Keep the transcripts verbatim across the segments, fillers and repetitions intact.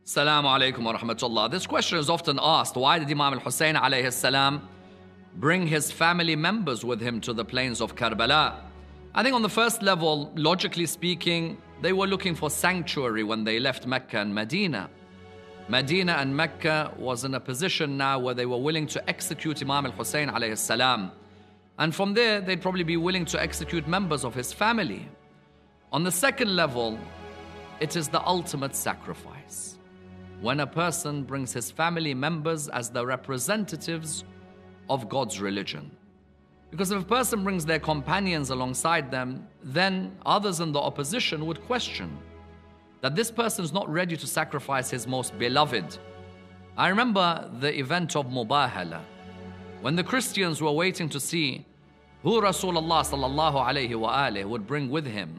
Assalamu alaikum wa rahmatullah. This question is often asked, why did Imam al-Hussein alayhi salam bring his family members with him to the plains of Karbala? I think on the first level, logically speaking, they were looking for sanctuary when they left Mecca and Medina. Medina and Mecca was in a position now where they were willing to execute Imam al-Hussein alayhi salam. And from there, they'd probably be willing to execute members of his family. On the second level, it is the ultimate sacrifice. When a person brings his family members as the representatives of God's religion. Because if a person brings their companions alongside them, then others in the opposition would question that this person is not ready to sacrifice his most beloved. I remember the event of Mubahala, when the Christians were waiting to see who Rasulullah sallallahu alayhi wa alihi would bring with him.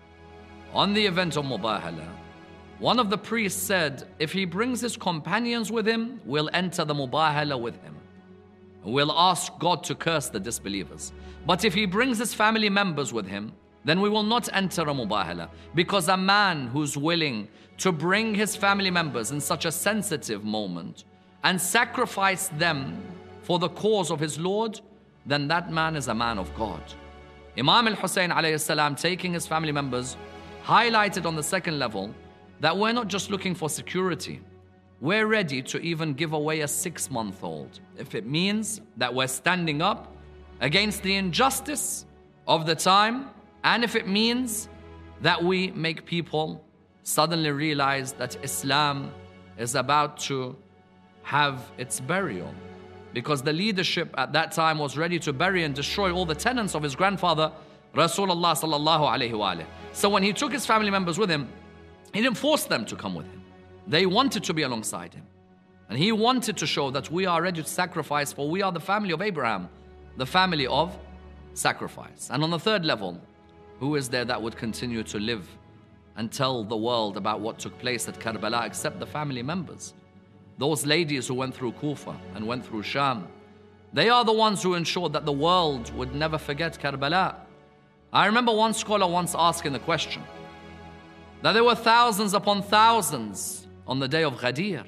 On the event of Mubahala, one of the priests said, if he brings his companions with him, we'll enter the Mubahala with him. We'll ask God to curse the disbelievers. But if he brings his family members with him, then we will not enter a Mubahala. Because a man who's willing to bring his family members in such a sensitive moment and sacrifice them for the cause of his Lord, then that man is a man of God. Imam al-Hussein alayhi salam, taking his family members, highlighted on the second level that we're not just looking for security. We're ready to even give away a six-month-old if it means that we're standing up against the injustice of the time, and if it means that we make people suddenly realize that Islam is about to have its burial. Because the leadership at that time was ready to bury and destroy all the tenets of his grandfather, Rasulullah sallallahu alayhi wa alayhi. So when he took his family members with him, he didn't force them to come with him. They wanted to be alongside him. And he wanted to show that we are ready to sacrifice, for we are the family of Abraham, the family of sacrifice. And on the third level, who is there that would continue to live and tell the world about what took place at Karbala except the family members? Those ladies who went through Kufa and went through Sham, they are the ones who ensured that the world would never forget Karbala. I remember one scholar once asking the question, that there were thousands upon thousands on the day of Ghadir.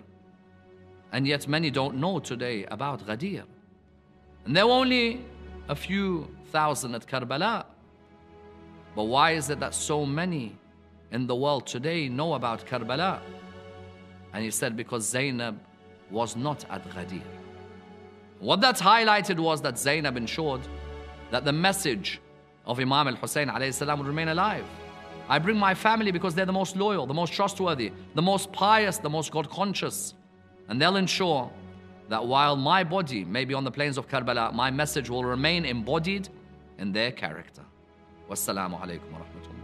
And yet many don't know today about Ghadir. And there were only a few thousand at Karbala. But why is it that so many in the world today know about Karbala? And he said, because Zainab was not at Ghadir. What that highlighted was that Zainab ensured that the message of Imam al-Hussein alayhi salam would remain alive. I bring my family because they're the most loyal, the most trustworthy, the most pious, the most God-conscious. And they'll ensure that while my body may be on the plains of Karbala, my message will remain embodied in their character. Wassalamu alaikum wa rahmatullah.